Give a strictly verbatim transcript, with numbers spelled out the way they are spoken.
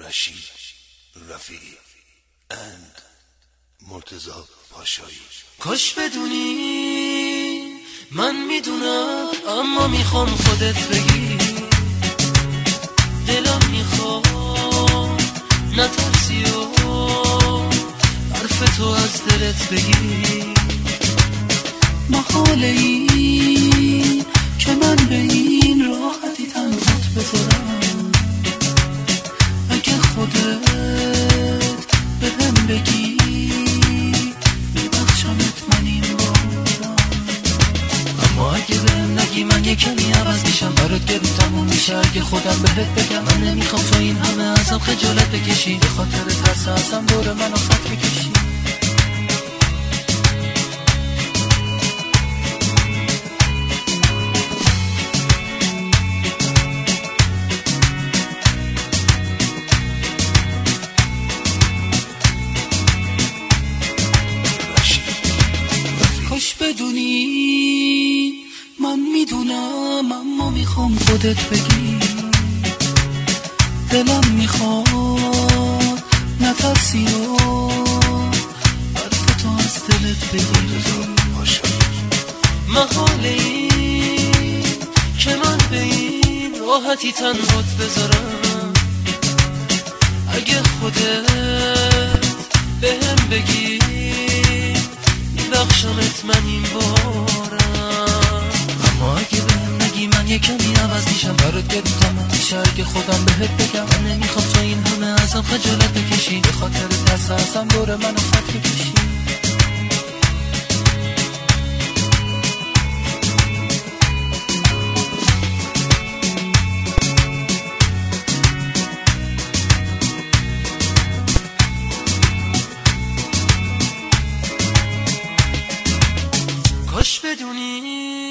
رشید رفیعی and مرتضی پاشایی. کاش بدونی من میدونم اما میخوام خودت بگی، دلم میخواد نترسی و حرف تو از دلت بگی. محاله این که من به این راحتی تنهات بذارم، اگه خودت به هم بگی میبخشمت من این بارم. اما اگه بهم نگی من یه کمی عوض میشم، برات گرون تموم میشه اگه خودم بهت بگم. من نمیخوام تو این همه ازم خجالت بکشی، به خاطر ترس ازم دور منو خط بکشی. کاش بدونی من میدونم اما میخوام خودت بگی، دلم میخواد نترسی و حرف تو از دلت بگی. محاله این که من به این راحتی تنهات بذارم، اگه خودت به هم بگی میبخشمت من این بارم. اما اگه بهم نگی من یه کمی عوض میشم، برات گرون تموم میشه اگه خودم بهت بگم. من نمیخوام تو این همه ازم خجالت بکشی، به خاطر ترس ازم دور منو خط بکشی. کاش بدونی